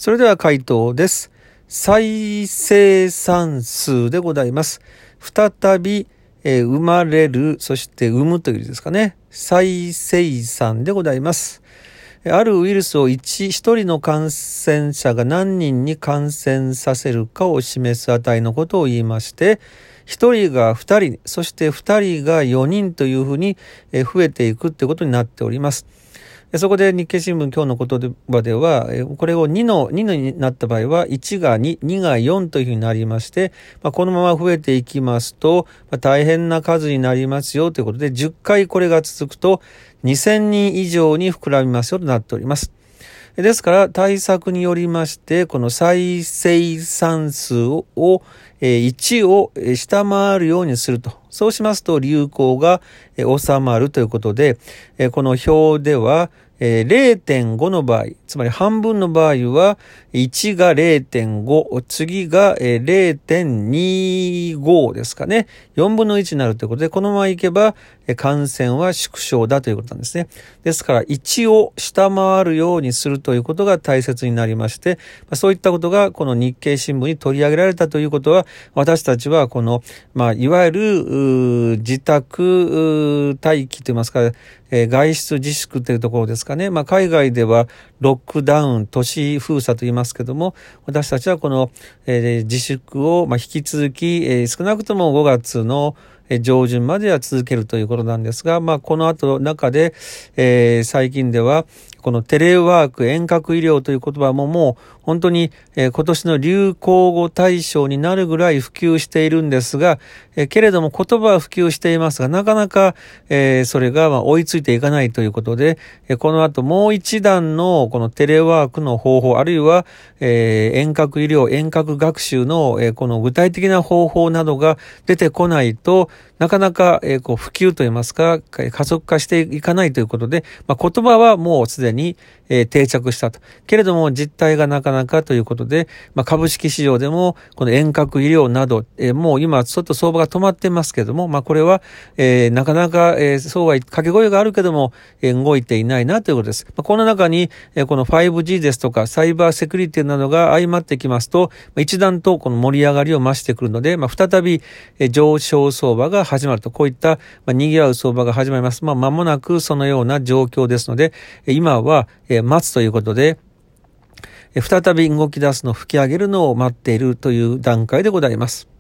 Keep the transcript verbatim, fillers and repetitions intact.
それでは回答です。再生産数でございます。再び、えー、生まれる、そして生むという字ですかね。再生産でございます。あるウイルスを一、一人の感染者が何人に感染させるかを示す値のことを言いまして、一人が二人、そして二人が四人というふうに増えていくということになっております。そこで日経新聞今日の言葉では、これをにの、にになった場合は、いちがに、にがよんというふうになりまして、まあ、このまま増えていきますと、まあ、大変な数になりますよということで、じゅっかいこれが続くと、にせんにん以上に膨らみますよとなっております。ですから、対策によりまして、この再生産数を、いちを下回るようにすると。そうしますと、流行が収まるということで、この表では、ゼロてんご の場合、つまり半分の場合は、いちが ゼロてんご、次が ゼロてんにご ですかね。よんぶんのいちになるということで、このままいけば感染は縮小だということなんですね。ですから、いちを下回るようにするということが大切になりまして、そういったことがこの日経新聞に取り上げられたということは、私たちはこの、まあ、いわゆる自宅待機といいますか、えー、外出自粛というところですかね。まあ、海外ではロックダウン、都市封鎖と言いますけども、私たちはこの、えー、自粛を、まあ、引き続き、えー、少なくともごがつの上旬までは続けるということなんですが、まあ、この後中で、えー、最近ではこのテレワーク、遠隔医療という言葉ももう本当に、えー、今年の流行語大賞になるぐらい普及しているんですが、えー、けれども言葉は普及していますが、なかなか、えー、それがまあ追いついていかないということで、えー、この後もう一段のこのテレワークの方法、あるいは、えー、遠隔医療、遠隔学習の、えー、この具体的な方法などが出てこないと、なかなか、えー、こう普及といいますか、加速化していかないということで、まあ、言葉はもうすでに、えー、定着したと。けれども実態がなかなかということで、まあ、株式市場でもこの遠隔医療など、えー、もう今ちょっと相場が止まってますけれども、まあ、これは、えー、なかなか、えー、そうは掛け声があるけども、えー、動いていないなということです。まあ、この中に、えー、この ファイブジー ですとかサイバーセキュリティなどが相まってきますと、まあ、一段とこの盛り上がりを増してくるので、まあ、再び、えー、上昇相場が始まると、こういった、まあ、賑わう相場が始まります。まあ、間もなくそのような状況ですので、今は、えー、待つということで、再び動き出すのを吹き上げるのを待っているという段階でございます。